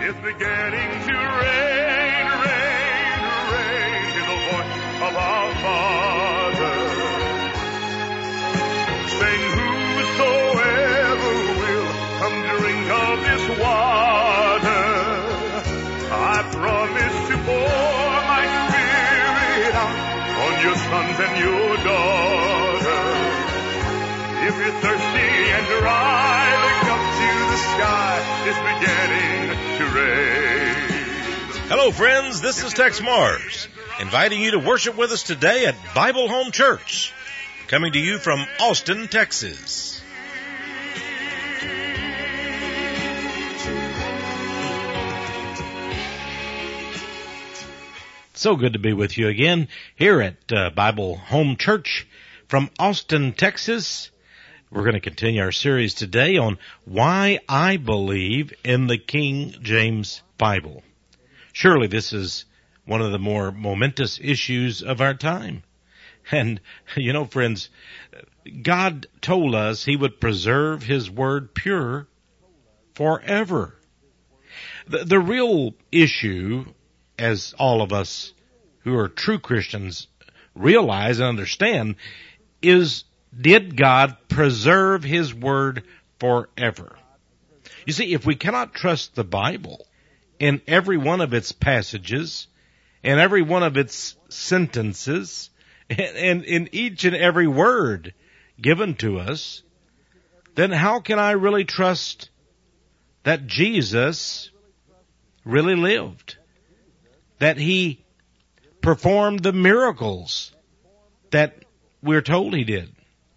It's beginning to rain, rain, rain, in the voice of our Father, saying, whosoever will come drink of this water, I promise to pour my Spirit out on your sons and your daughters. If you're thirsty and dry, look up to the sky. It's beginning to rain. Hello, friends. This is Tex Mars, inviting you to worship with us today at Bible Home Church, coming to you from Austin, Texas. So good to be with you again here at Bible Home Church from Austin, Texas. We're going to continue our series today on why I believe in the King James Bible. Surely this is one of the more momentous issues of our time. And, you know, friends, God told us He would preserve His Word pure forever. The real issue, as all of us who are true Christians realize and understand, is did God preserve His Word forever? You see, if we cannot trust the Bible in every one of its passages, in every one of its sentences, and in each and every word given to us, then how can I really trust that Jesus really lived? That He performed the miracles that we're told He did?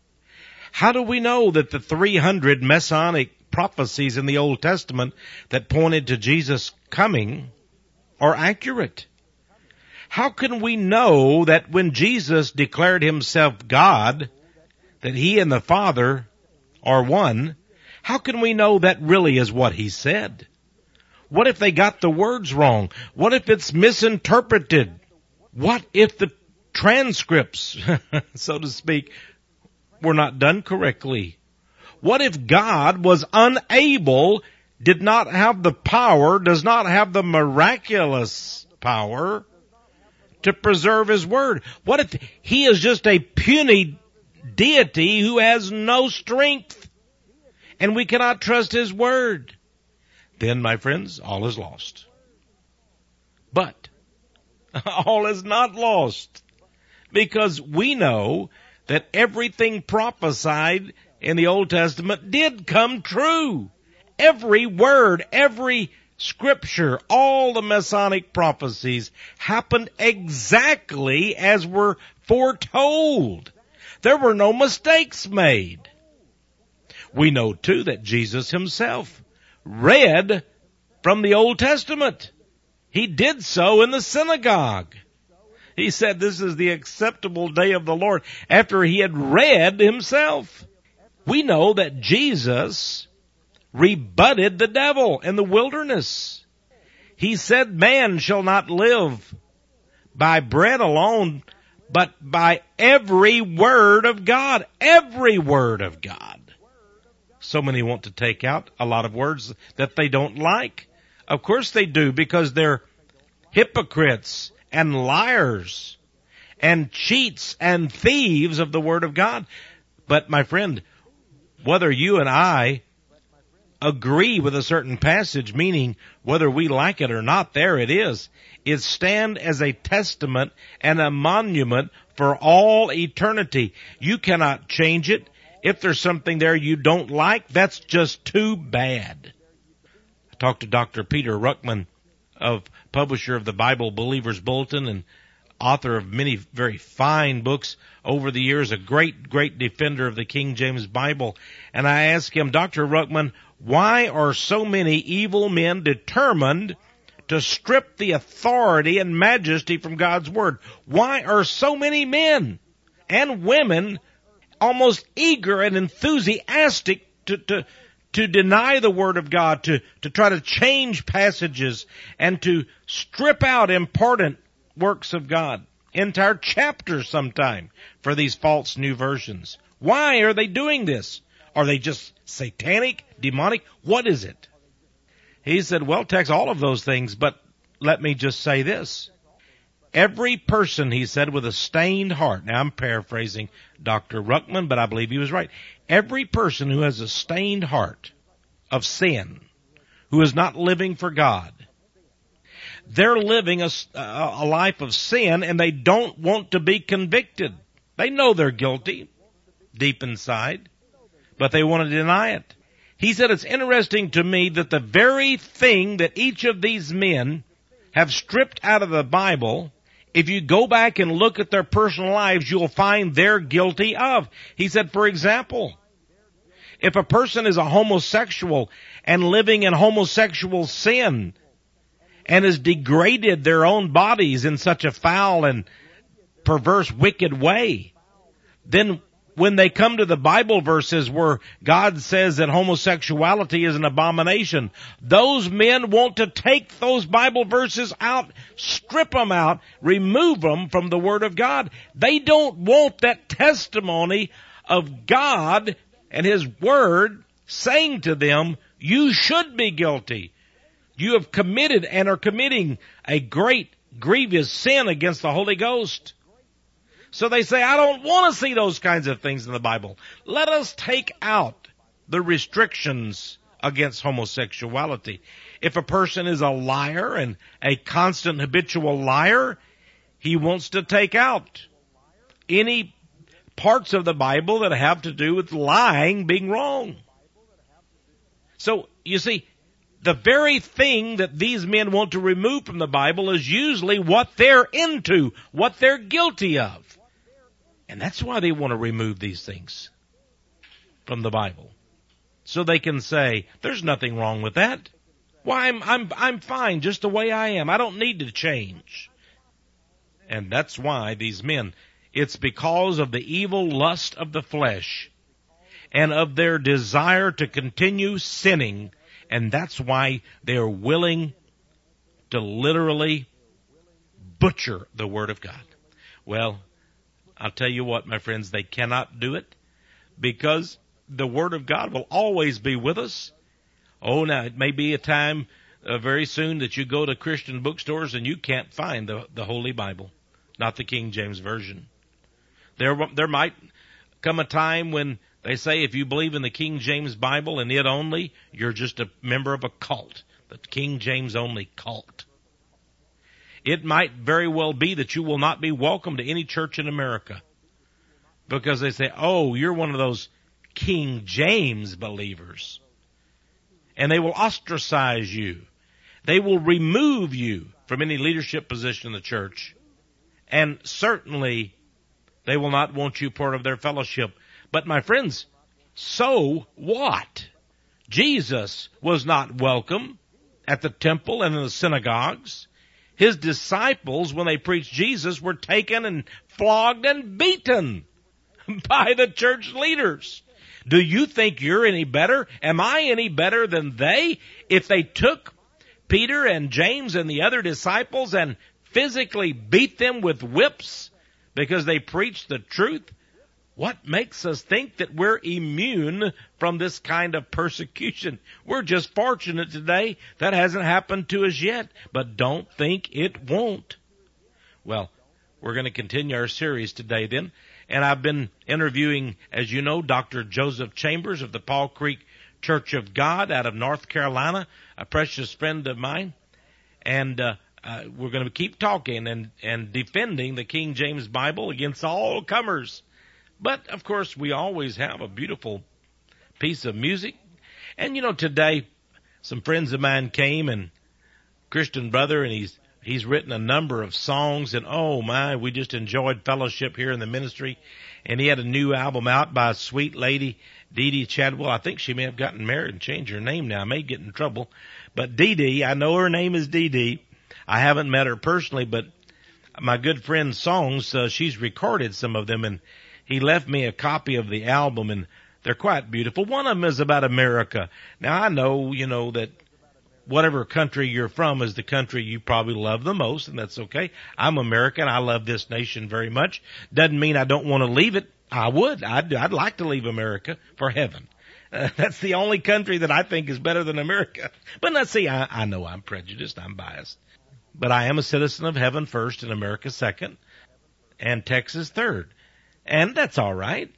How do we know that the 300 messianic prophecies in the Old Testament that pointed to Jesus' coming are accurate? How can we know that when Jesus declared Himself God, that He and the Father are one? How can we know that really is what He said? What if they got the words wrong? What if it's misinterpreted? What if the transcripts, so to speak, were not done correctly? What if God was unable, did not have the power, does not have the miraculous power to preserve His Word? What if He is just a puny deity who has no strength and we cannot trust His Word? Then, my friends, all is lost. But all is not lost, because we know that everything prophesied in the Old Testament did come true. Every word, every scripture, all the Messianic prophecies happened exactly as were foretold. There were no mistakes made. We know, too, that Jesus Himself read from the Old Testament. He did so in the synagogue. He said, this is the acceptable day of the Lord, after He had read Himself. We know that Jesus rebutted the devil in the wilderness. He said, man shall not live by bread alone, but by every word of God. Every word of God. So many want to take out a lot of words that they don't like. Of course they do, because they're hypocrites and liars and cheats and thieves of the Word of God. But my friend, whether you and I agree with a certain passage, meaning whether we like it or not, there it is. It stands as a testament and a monument for all eternity. You cannot change it. If there's something there you don't like, that's just too bad. I talked to Dr. Peter Ruckman, publisher of the Bible Believers Bulletin and author of many very fine books over the years, a great, great defender of the King James Bible. And I asked him, Dr. Ruckman, why are so many evil men determined to strip the authority and majesty from God's Word? Why are so many men and women almost eager and enthusiastic to deny the Word of God, to try to change passages and to strip out important works of God, entire chapters sometime, for these false new versions? Why are they doing this? Are they just satanic, demonic? What is it? He said, well, Tex, all of those things, but let me just say this. Every person, he said, with a stained heart, now I'm paraphrasing Dr. Ruckman, but I believe he was right. Every person who has a stained heart of sin, who is not living for God, they're living a life of sin, and they don't want to be convicted. They know they're guilty deep inside, but they want to deny it. He said, it's interesting to me that the very thing that each of these men have stripped out of the Bible, if you go back and look at their personal lives, you'll find they're guilty of. He said, for example, if a person is a homosexual and living in homosexual sin and has degraded their own bodies in such a foul and perverse, wicked way, then when they come to the Bible verses where God says that homosexuality is an abomination, those men want to take those Bible verses out, strip them out, remove them from the Word of God. They don't want that testimony of God and His Word saying to them, you should be guilty. You have committed and are committing a great, grievous sin against the Holy Ghost. So they say, I don't want to see those kinds of things in the Bible. Let us take out the restrictions against homosexuality. If a person is a liar and a constant habitual liar, he wants to take out any parts of the Bible that have to do with lying being wrong. So, you see, the very thing that these men want to remove from the Bible is usually what they're into, what they're guilty of. And that's why they want to remove these things from the Bible. So they can say, there's nothing wrong with that. Why, I'm fine just the way I am. I don't need to change. And that's why these men, it's because of the evil lust of the flesh and of their desire to continue sinning. And that's why they are willing to literally butcher the Word of God. Well, I'll tell you what, my friends, they cannot do it because the Word of God will always be with us. Oh, now, it may be a time very soon that you go to Christian bookstores and you can't find the Holy Bible, not the King James Version. There might come a time when they say if you believe in the King James Bible and it only, you're just a member of a cult, the King James only cult. It might very well be that you will not be welcome to any church in America because they say, oh, you're one of those King James believers. And they will ostracize you. They will remove you from any leadership position in the church. And certainly they will not want you part of their fellowship. But my friends, so what? Jesus was not welcome at the temple and in the synagogues. His disciples, when they preached Jesus, were taken and flogged and beaten by the church leaders. Do you think you're any better? Am I any better than they? If they took Peter and James and the other disciples and physically beat them with whips because they preached the truth, what makes us think that we're immune from this kind of persecution? We're just fortunate today that hasn't happened to us yet, but don't think it won't. Well, we're going to continue our series today then, and I've been interviewing, as you know, Dr. Joseph Chambers of the Paul Creek Church of God out of North Carolina, a precious friend of mine, and we're going to keep talking and defending the King James Bible against all comers. But, of course, we always have a beautiful piece of music. And, you know, today, some friends of mine came, and Christian brother, and he's written a number of songs, and oh my, we just enjoyed fellowship here in the ministry. And he had a new album out by a sweet lady, Dee Dee Chadwell. I think she may have gotten married and changed her name now. I may get in trouble. But Dee Dee, I know her name is Dee Dee. I haven't met her personally, but my good friend's songs, she's recorded some of them, and he left me a copy of the album, and they're quite beautiful. One of them is about America. Now, I know, you know, that whatever country you're from is the country you probably love the most, and that's okay. I'm American. I love this nation very much. Doesn't mean I don't want to leave it. I would. I'd like to leave America for heaven. That's the only country that I think is better than America. But now, see, I know I'm prejudiced, I'm biased. But I am a citizen of heaven first and America second and Texas third. And that's all right.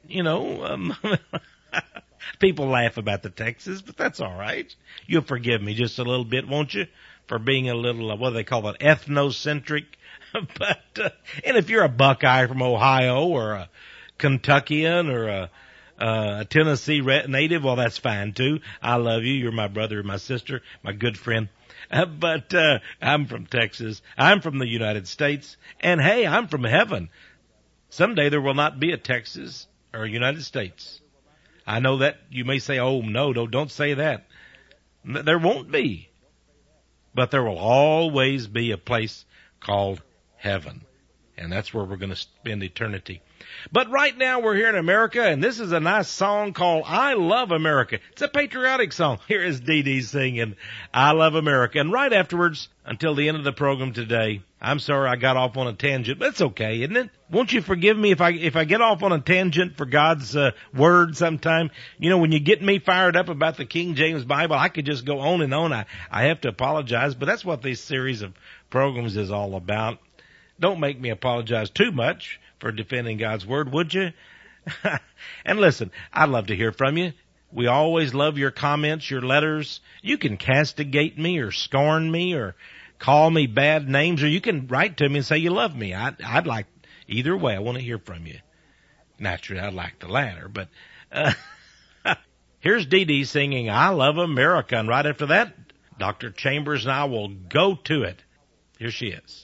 People laugh about the Texas, but that's all right. You'll forgive me just a little bit, won't you, for being a little, what do they call it, ethnocentric? But and if you're a Buckeye from Ohio or a Kentuckian or a Tennessee native, well, that's fine too. I love you. You're my brother, my sister, my good friend. But I'm from Texas. I'm from the United States. And hey, I'm from heaven. Someday there will not be a Texas or a United States. I know that you may say, oh, no, don't say that. There won't be. But there will always be a place called heaven. And that's where we're going to spend eternity. But right now we're here in America, and this is a nice song called I Love America. It's a patriotic song. Here is Dee Dee singing I Love America. And right afterwards, until the end of the program today, I'm sorry I got off on a tangent, but it's okay, isn't it? Won't you forgive me if I get off on a tangent for God's word sometime? When you get me fired up about the King James Bible, I could just go on and on. I have to apologize, but that's what this series of programs is all about. Don't make me apologize too much for defending God's word, would you? And listen, I'd love to hear from you. We always love your comments, your letters. You can castigate me or scorn me or call me bad names, or you can write to me and say you love me. I'd like either way. I want to hear from you. Naturally, I'd like the latter, but here's Dee Dee singing I Love America. And right after that, Dr. Chambers and I will go to it. Here she is.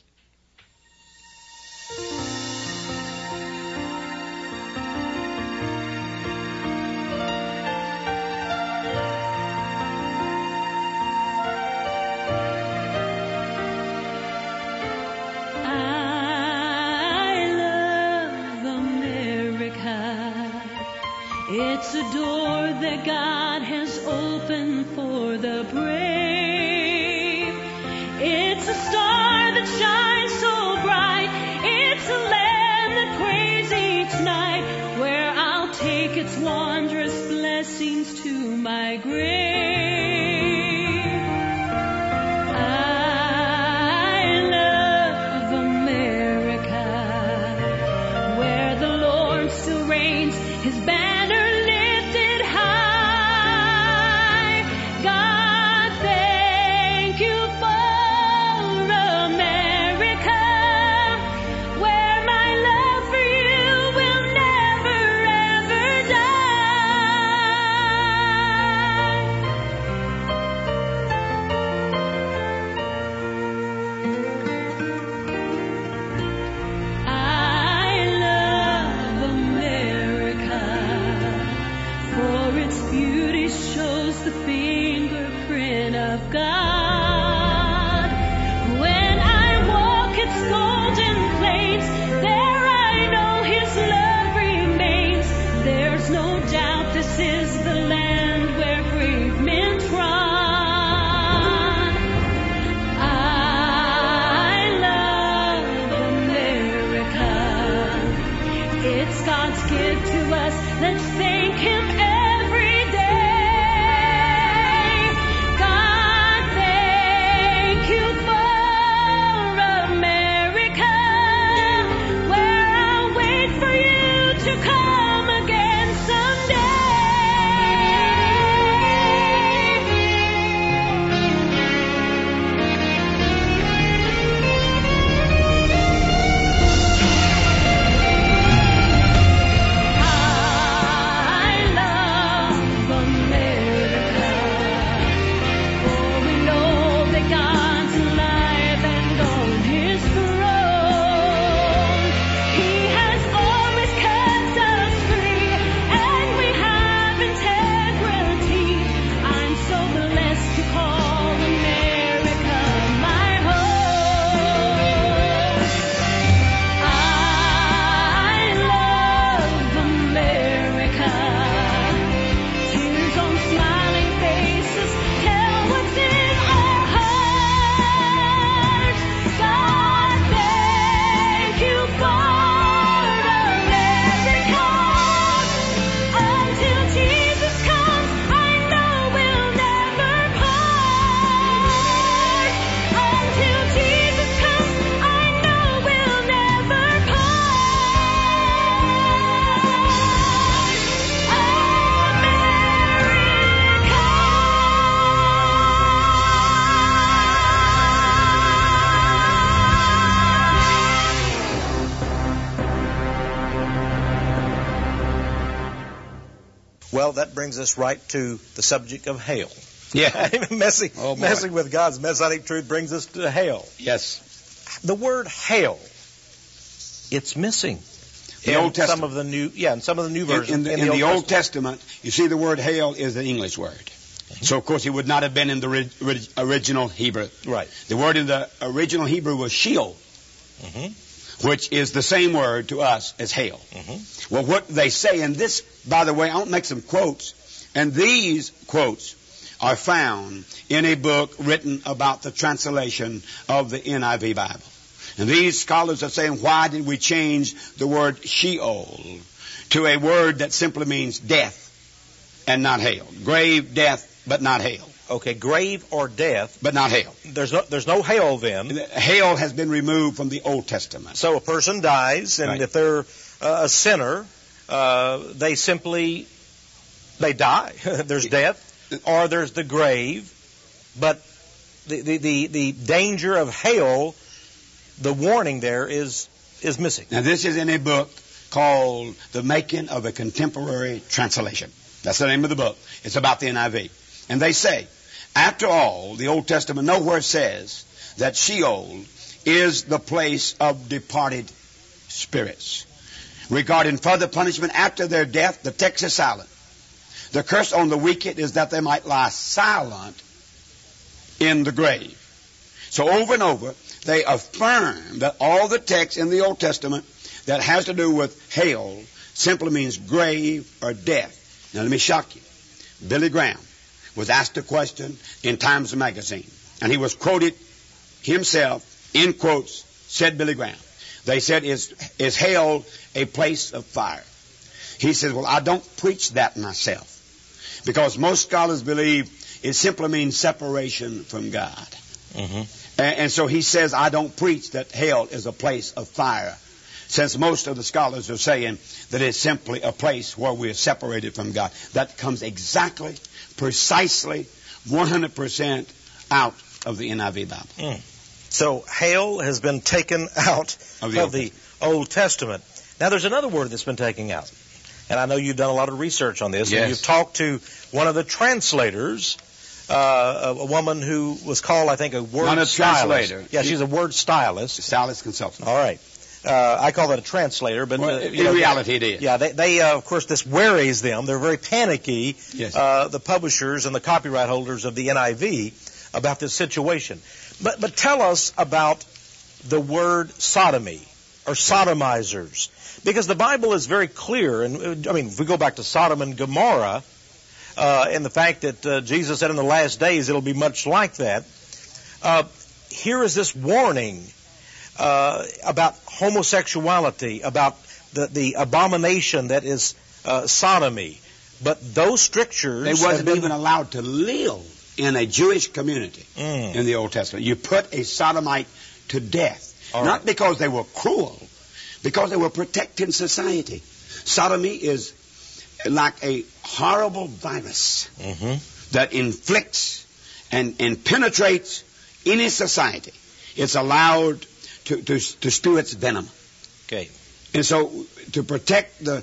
It's a door that God has opened for the brave. It's a star that shines so bright. It's a land that prays each night, where I'll take its wondrous blessings to my grave. I love America, where the Lord still reigns, His banner Well, that brings us right to the subject of hell. Yeah. Messing with God's Messianic truth brings us to hell. Yes. The word hell, it's missing. The Old Testament. In some of the new versions. In the Old Testament, you see the word hell is the English word. Mm-hmm. So, of course, it would not have been in the original Hebrew. Right. The word in the original Hebrew was Sheol, which is the same word to us as hell. Mm-hmm. Well, what they say, and this, by the way, I'll make some quotes, and these quotes are found in a book written about the translation of the NIV Bible. And these scholars are saying, why did we change the word Sheol to a word that simply means death and not hell? Grave, death, but not hell. Okay, grave or death. But not hell. There's no hell then. Hell has been removed from the Old Testament. So a person dies, and if they're a sinner, they die. There's death, or there's the grave. But the danger of hell, the warning there is missing. Now this is in a book called The Making of a Contemporary Translation. That's the name of the book. It's about the NIV. And they say, after all, the Old Testament nowhere says that Sheol is the place of departed spirits. Regarding further punishment after their death, the text is silent. The curse on the wicked is that they might lie silent in the grave. So over and over, they affirm that all the text in the Old Testament that has to do with hell simply means grave or death. Now let me shock you. Billy Graham was asked a question in Times Magazine, and he was quoted himself, in quotes, said Billy Graham. They said, is hell a place of fire? He says, well, I don't preach that myself, because most scholars believe it simply means separation from God. Mm-hmm. And so he says, I don't preach that hell is a place of fire, since most of the scholars are saying that it's simply a place where we're separated from God. That comes exactly, precisely, 100% out of the NIV Bible. Mm. So hell has been taken out of the Old Testament. Now there's another word that's been taken out. And I know you've done a lot of research on this. Yes. And you've talked to one of the translators, a woman who was called, I think, a word Not a stylist. translator. Yeah, she's a word stylist. Stylist consultant. All right. I call that a translator, but in reality it is. Yeah, they of course, this worries them. They're very panicky, yes. The publishers and the copyright holders of the NIV, about this situation. But tell us about the word sodomy or sodomizers, because the Bible is very clear. And I mean, if we go back to Sodom and Gomorrah, and the fact that Jesus said in the last days it'll be much like that. Here is this warning about homosexuality, about the abomination that is sodomy. But those strictures... They wasn't even allowed to live in a Jewish community in the Old Testament. You put a sodomite to death. Not because they were cruel, because they were protecting society. Sodomy is like a horrible virus that inflicts and penetrates any society. It's allowed to spew its venom. Okay. And so to protect the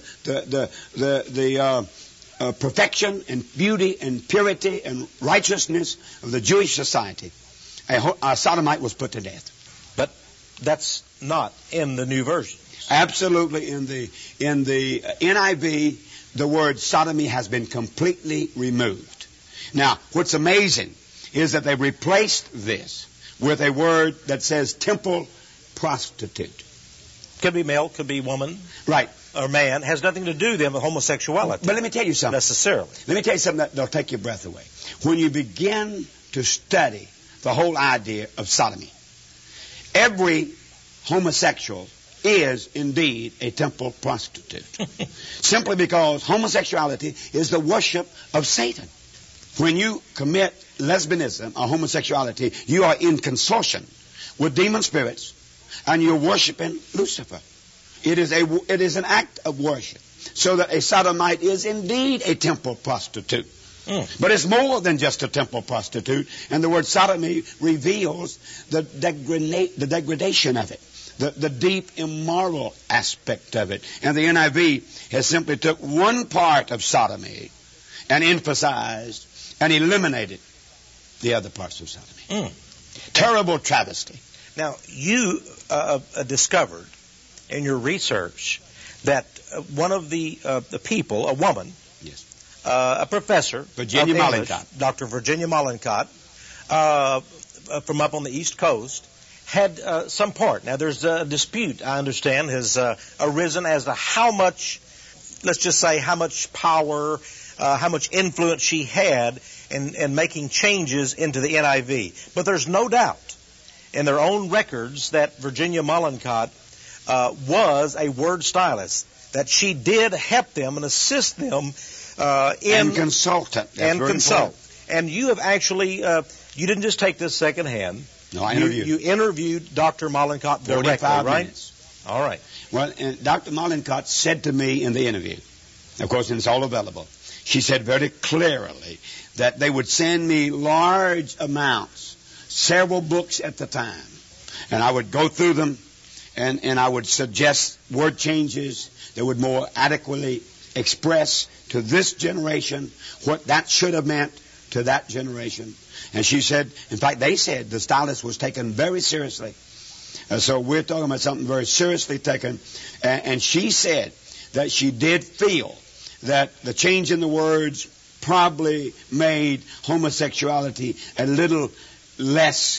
perfection and beauty and purity and righteousness of the Jewish society, a sodomite was put to death. But that's not in the new version. Absolutely. In the NIV, the word sodomy has been completely removed. Now, what's amazing is that they replaced this with a word that says temple prostitute. Could be male, could be woman. Right. Or man. Has nothing to do then with homosexuality. But let me tell you something. Necessarily. Let me tell you something that'll take your breath away. When you begin to study the whole idea of sodomy, every homosexual is indeed a temple prostitute. Simply because homosexuality is the worship of Satan. When you commit lesbianism or homosexuality, you are in consortium with demon spirits, and you're worshiping Lucifer. It is an act of worship. So that a sodomite is indeed a temple prostitute. But it's more than just a temple prostitute. And the word sodomy reveals the degradation of it, the deep immoral aspect of it. And the NIV has simply took one part of sodomy and emphasized and eliminated the other parts of sodomy. Terrible travesty. Now, you discovered in your research that one of the people, a woman, Yes. A professor, Virginia of English, Mollenkott. Dr. Virginia Mollenkott, from up on the East Coast, had some part. Now, there's a dispute, I understand, has arisen as to how much, let's just say, how much power, how much influence she had in making changes into the NIV. But there's no doubt in their own records that Virginia Mollenkott was a word stylist, that she did help them and assist them and consultant. That's and very consult. important. And you have actually, you didn't just take this secondhand. No, I interviewed. You interviewed Dr. Mollenkott directly, 45 right? minutes. All right. Well, and Dr. Mollenkott said to me in the interview, of course, it's all available, she said very clearly that they would send me large amounts, several books at the time, and I would go through them, and I would suggest word changes that would more adequately express to this generation what that should have meant to that generation. And she said, in fact, they said the stylist was taken very seriously. So we're talking about something very seriously taken. And she said that she did feel that the change in the words probably made homosexuality a little less,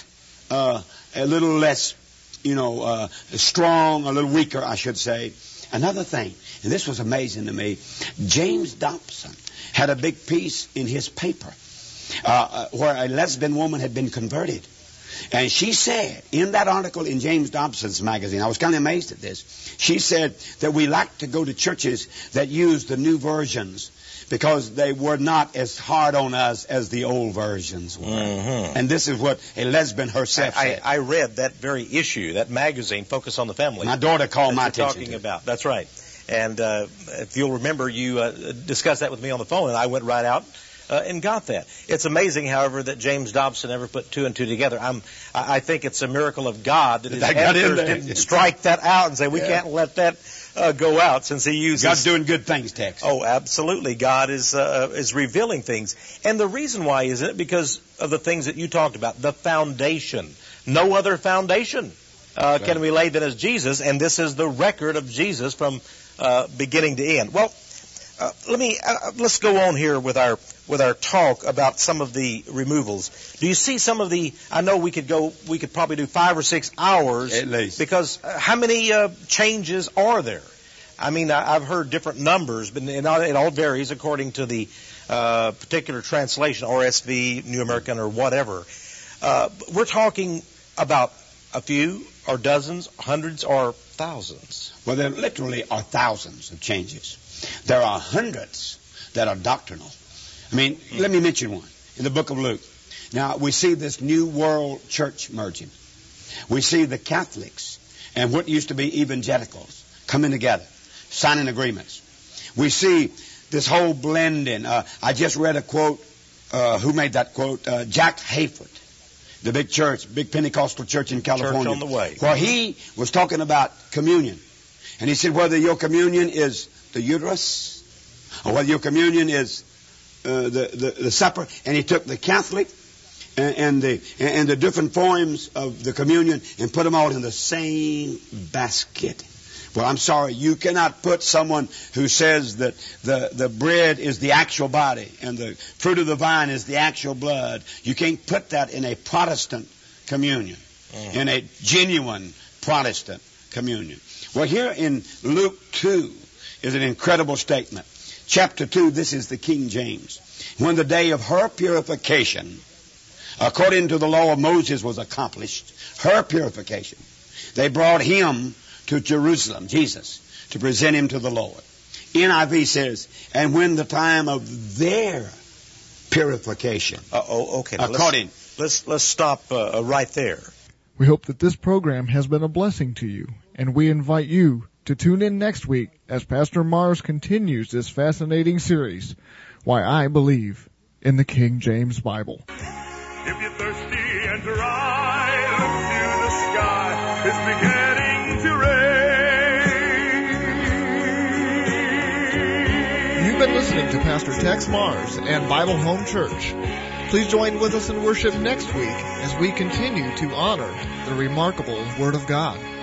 strong, a little weaker, I should say. Another thing, and this was amazing to me, James Dobson had a big piece in his paper where a lesbian woman had been converted. And she said, in that article in James Dobson's magazine, I was kind of amazed at this, she said that we like to go to churches that use the new versions because they were not as hard on us as the old versions were. Mm-hmm. And this is what a lesbian herself said. I read that very issue, that magazine, Focus on the Family. My daughter called my attention talking about. That's right. And if you'll remember, you discussed that with me on the phone, and I went right out and got that. It's amazing, however, that James Dobson ever put two and two together. I think it's a miracle of God that his editors didn't strike that out and say, we can't let that go out, since he uses... God's doing good things, Tex. Oh, absolutely. God is revealing things. And the reason why isn't it? Because of the things that you talked about, the foundation. No other foundation can we lay than as Jesus, and this is the record of Jesus from beginning to end. Well, let's go on here with our talk about some of the removals. Do you see some of the? I know we could probably do 5 or 6 hours at least, because how many changes are there? I mean, I've heard different numbers, but it all varies according to the particular translation, RSV, New American, or whatever. We're talking about a few, or dozens, hundreds, or thousands. Well, there literally are thousands of changes. There are hundreds that are doctrinal. I mean, let me mention one. In the book of Luke. Now, we see this new world church merging. We see the Catholics and what used to be evangelicals coming together, signing agreements. We see this whole blending. I just read a quote. Who made that quote? Jack Hayford, the big Pentecostal church in California. Church on the Way. Where he was talking about communion. And he said whether your communion is the uterus or whether your communion is the supper. And he took the Catholic and the different forms of the communion and put them all in the same basket. Well, I'm sorry, you cannot put someone who says that the bread is the actual body and the fruit of the vine is the actual blood. You can't put that in a Protestant communion, in a genuine Protestant communion. Well, here in Luke 2 is an incredible statement. Chapter 2, this is the King James. When the day of her purification, according to the law of Moses, was accomplished, her purification, they brought him to Jerusalem, Jesus, to present him to the Lord. NIV says, and when the time of their purification. Okay. According. Let's stop right there. We hope that this program has been a blessing to you, and we invite you to tune in next week as Pastor Mars continues this fascinating series, Why I Believe in the King James Bible. If you're thirsty and dry, look to the sky. It's beginning to rain. You've been listening listening to Pastor Tex Mars and Bible Home Church. Please join with us in worship next week as we continue to honor the remarkable Word of God.